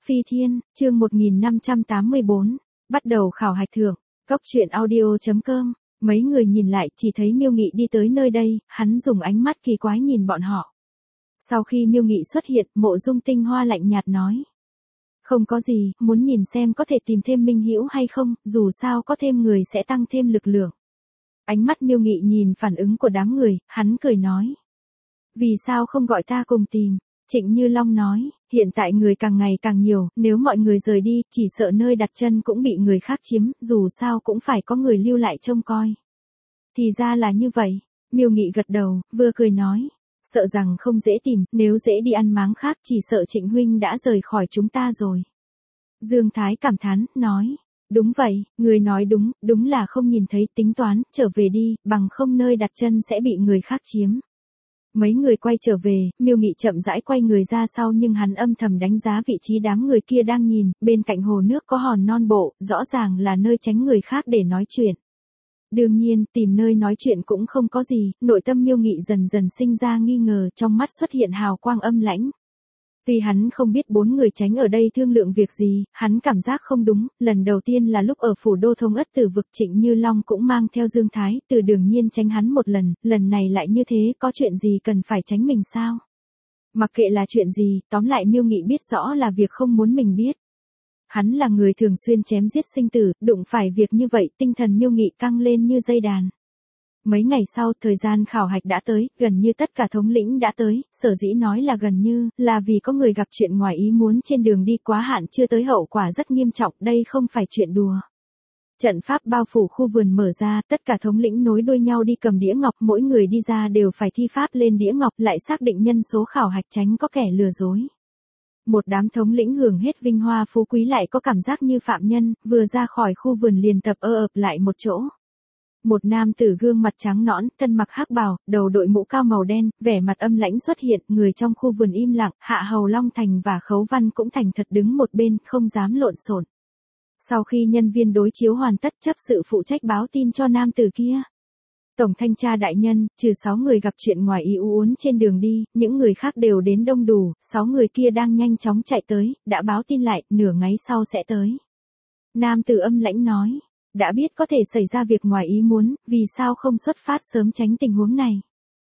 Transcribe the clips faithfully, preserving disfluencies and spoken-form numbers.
Phi Thiên, chương một nghìn năm trăm tám mươi bốn, bắt đầu khảo hạch thưởng. Cốc truyện audio chấm com. Mấy người nhìn lại chỉ thấy Miêu Nghị đi tới nơi đây, hắn dùng ánh mắt kỳ quái nhìn bọn họ. Sau khi Miêu Nghị xuất hiện, Mộ Dung Tinh Hoa lạnh nhạt nói: "Không có gì, muốn nhìn xem có thể tìm thêm minh hữu hay không, dù sao có thêm người sẽ tăng thêm lực lượng." Ánh mắt Miêu Nghị nhìn phản ứng của đám người, hắn cười nói: "Vì sao không gọi ta cùng tìm?" Trịnh Như Long nói: "Hiện tại người càng ngày càng nhiều, nếu mọi người rời đi, chỉ sợ nơi đặt chân cũng bị người khác chiếm, dù sao cũng phải có người lưu lại trông coi." Thì ra là như vậy. Miêu Nghị gật đầu, vừa cười nói: "Sợ rằng không dễ tìm, nếu dễ đi ăn máng khác chỉ sợ Trịnh huynh đã rời khỏi chúng ta rồi." Dương Thái cảm thán, nói: "Đúng vậy, người nói đúng, đúng là không nhìn thấy, tính toán, trở về đi, bằng không nơi đặt chân sẽ bị người khác chiếm." Mấy người quay trở về, Miêu Nghị chậm rãi quay người ra sau nhưng hắn âm thầm đánh giá vị trí đám người kia đang nhìn, bên cạnh hồ nước có hòn non bộ, rõ ràng là nơi tránh người khác để nói chuyện. Đương nhiên, tìm nơi nói chuyện cũng không có gì, nội tâm Miêu Nghị dần dần sinh ra nghi ngờ, trong mắt xuất hiện hào quang âm lãnh. Tuy hắn không biết bốn người tránh ở đây thương lượng việc gì, hắn cảm giác không đúng, lần đầu tiên là lúc ở phủ đô Thông Ất Tử vực Trịnh Như Long cũng mang theo Dương Thái, Từ Đường Nhiên tránh hắn một lần, lần này lại như thế, có chuyện gì cần phải tránh mình sao? Mặc kệ là chuyện gì, tóm lại Miêu Nghị biết rõ là việc không muốn mình biết. Hắn là người thường xuyên chém giết sinh tử, đụng phải việc như vậy, tinh thần Miêu Nghị căng lên như dây đàn. Mấy ngày sau, thời gian khảo hạch đã tới, gần như tất cả thống lĩnh đã tới, sở dĩ nói là gần như, là vì có người gặp chuyện ngoài ý muốn trên đường đi quá hạn chưa tới hậu quả rất nghiêm trọng, đây không phải chuyện đùa. Trận pháp bao phủ khu vườn mở ra, tất cả thống lĩnh nối đuôi nhau đi cầm đĩa ngọc, mỗi người đi ra đều phải thi pháp lên đĩa ngọc, lại xác định nhân số khảo hạch tránh có kẻ lừa dối. Một đám thống lĩnh hưởng hết vinh hoa phú quý lại có cảm giác như phạm nhân, vừa ra khỏi khu vườn liền tập ơ ập lại một chỗ. Một nam tử gương mặt trắng nõn, thân mặc hắc bào, đầu đội mũ cao màu đen, vẻ mặt âm lãnh xuất hiện, người trong khu vườn im lặng, Hạ Hầu Long Thành và Khấu Văn cũng thành thật đứng một bên, không dám lộn xộn. Sau khi nhân viên đối chiếu hoàn tất, chấp sự phụ trách báo tin cho nam tử kia. "Tổng thanh tra đại nhân, trừ sáu người gặp chuyện ngoài ý muốn trên đường đi, những người khác đều đến đông đủ, sáu người kia đang nhanh chóng chạy tới, đã báo tin lại, nửa ngày sau sẽ tới." Nam tử âm lãnh nói: "Đã biết có thể xảy ra việc ngoài ý muốn, vì sao không xuất phát sớm tránh tình huống này?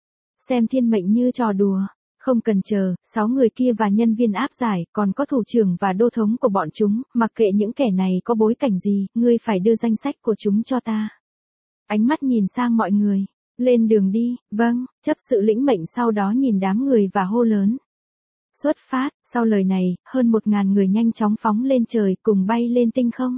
Xem thiên mệnh như trò đùa." "Không cần chờ, sáu người kia và nhân viên áp giải, còn có thủ trưởng và đô thống của bọn chúng, mặc kệ những kẻ này có bối cảnh gì, ngươi phải đưa danh sách của chúng cho ta." Ánh mắt nhìn sang mọi người. "Lên đường đi." "Vâng." Chấp sự lĩnh mệnh sau đó nhìn đám người và hô lớn: "Xuất phát." Sau lời này, hơn một ngàn người nhanh chóng phóng lên trời, cùng bay lên tinh không.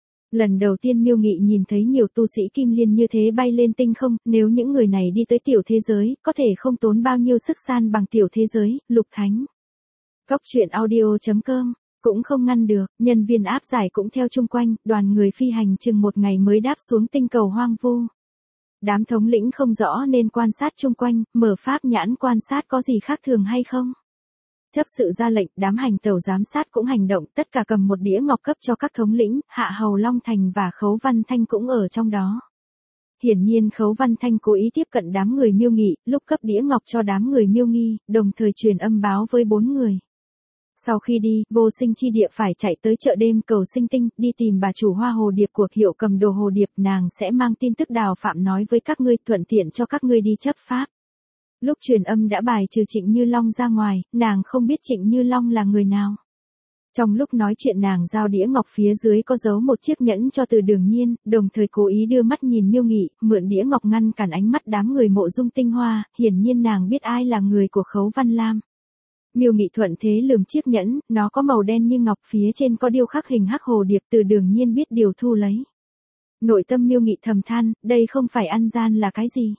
Lần đầu tiên Miêu Nghị nhìn thấy nhiều tu sĩ kim liên như thế bay lên tinh không, nếu những người này đi tới tiểu thế giới, có thể không tốn bao nhiêu sức san bằng tiểu thế giới, lục thánh. Cốc truyện audio chấm com, cũng không ngăn được, nhân viên áp giải cũng theo chung quanh, đoàn người phi hành chừng một ngày mới đáp xuống tinh cầu hoang vu. Đám thống lĩnh không rõ nên quan sát chung quanh, mở pháp nhãn quan sát có gì khác thường hay không. Chấp sự ra lệnh, đám hành tẩu giám sát cũng hành động, tất cả cầm một đĩa ngọc cấp cho các thống lĩnh, Hạ Hầu Long Thành và Khấu Văn Thanh cũng ở trong đó. Hiển nhiên Khấu Văn Thanh cố ý tiếp cận đám người Miêu Nghị, lúc cấp đĩa ngọc cho đám người Miêu Nghi, đồng thời truyền âm báo với bốn người. Sau khi đi, Vô Sinh chi địa phải chạy tới chợ đêm cầu Sinh Tinh, đi tìm bà chủ hoa hồ điệp của hiệu cầm đồ hồ điệp, nàng sẽ mang tin tức Đào Phạm nói với các ngươi, thuận tiện cho các ngươi đi chấp pháp. Lúc truyền âm đã bài trừ Trịnh Như Long ra ngoài, nàng không biết Trịnh Như Long là người nào. Trong lúc nói chuyện nàng giao đĩa ngọc phía dưới có giấu một chiếc nhẫn cho Từ Đường Nhiên, đồng thời cố ý đưa mắt nhìn Miêu Nghị, mượn đĩa ngọc ngăn cản ánh mắt đám người Mộ Dung Tinh Hoa, hiển nhiên nàng biết ai là người của Khấu Văn Lam. Miêu Nghị thuận thế lườm chiếc nhẫn, nó có màu đen như ngọc, phía trên có điêu khắc hình hắc hồ điệp, Từ Đường Nhiên biết điều thu lấy. Nội tâm Miêu Nghị thầm than, đây không phải ăn gian là cái gì?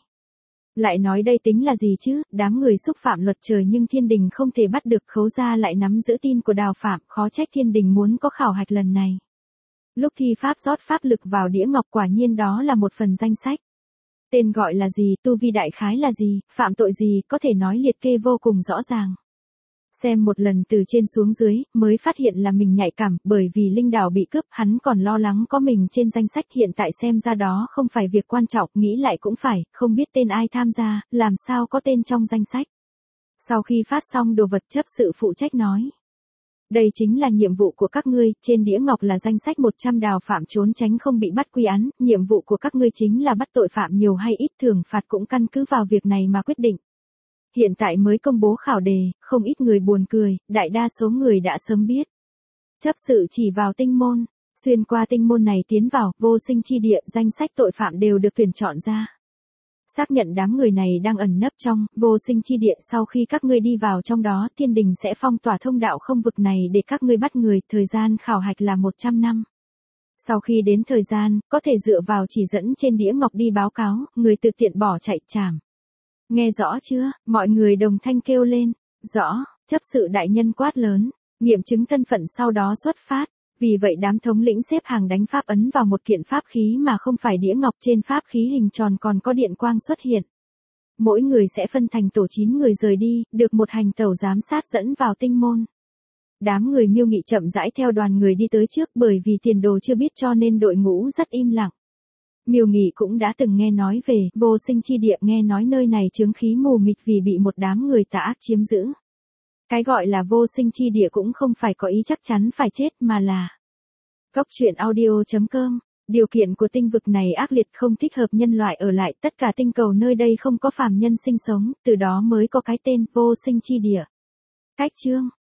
Lại nói đây tính là gì chứ, đám người xúc phạm luật trời nhưng thiên đình không thể bắt được, Khấu gia lại nắm giữ tin của Đào Phạm, khó trách thiên đình muốn có khảo hạch lần này. Lúc thi pháp rót pháp lực vào đĩa ngọc, quả nhiên đó là một phần danh sách. Tên gọi là gì, tu vi đại khái là gì, phạm tội gì, có thể nói liệt kê vô cùng rõ ràng. Xem một lần từ trên xuống dưới, mới phát hiện là mình nhạy cảm, bởi vì linh đảo bị cướp, hắn còn lo lắng có mình trên danh sách, hiện tại xem ra đó không phải việc quan trọng, nghĩ lại cũng phải, không biết tên ai tham gia, làm sao có tên trong danh sách. Sau khi phát xong đồ vật, chấp sự phụ trách nói: Đây chính là nhiệm vụ của các ngươi, trên đĩa ngọc là danh sách một trăm đào phạm trốn tránh không bị bắt quy án, nhiệm vụ của các ngươi chính là bắt tội phạm nhiều hay ít, thưởng phạt cũng căn cứ vào việc này mà quyết định. Hiện tại mới công bố khảo đề, không ít người buồn cười, đại đa số người đã sớm biết. Chấp sự chỉ vào tinh môn, xuyên qua tinh môn này tiến vào, vô sinh chi địa, danh sách tội phạm đều được tuyển chọn ra. Xác nhận đám người này đang ẩn nấp trong vô sinh chi địa, sau khi các ngươi đi vào trong đó, thiên đình sẽ phong tỏa thông đạo không vực này để các ngươi bắt người, thời gian khảo hạch là một trăm năm. Sau khi đến thời gian, có thể dựa vào chỉ dẫn trên đĩa ngọc đi báo cáo, người tự tiện bỏ chạy trảm. Nghe rõ chưa? Mọi người đồng thanh kêu lên. Rõ, chấp sự đại nhân quát lớn, nghiệm chứng thân phận sau đó xuất phát. Vì vậy đám thống lĩnh xếp hàng đánh pháp ấn vào một kiện pháp khí mà không phải đĩa ngọc, trên pháp khí hình tròn còn có điện quang xuất hiện. Mỗi người sẽ phân thành tổ chín người rời đi, được một hành tẩu giám sát dẫn vào tinh môn. Đám người Miêu Nghị chậm rãi theo đoàn người đi tới trước, bởi vì tiền đồ chưa biết cho nên đội ngũ rất im lặng. Miêu Nghị cũng đã từng nghe nói về vô sinh chi địa, nghe nói nơi này chướng khí mù mịt vì bị một đám người tà ác chiếm giữ. Cái gọi là vô sinh chi địa cũng không phải có ý chắc chắn phải chết mà là Cốc truyện audio chấm com. Điều kiện của tinh vực này ác liệt, không thích hợp nhân loại ở lại, tất cả tinh cầu nơi đây không có phàm nhân sinh sống, từ đó mới có cái tên vô sinh chi địa. Cách chương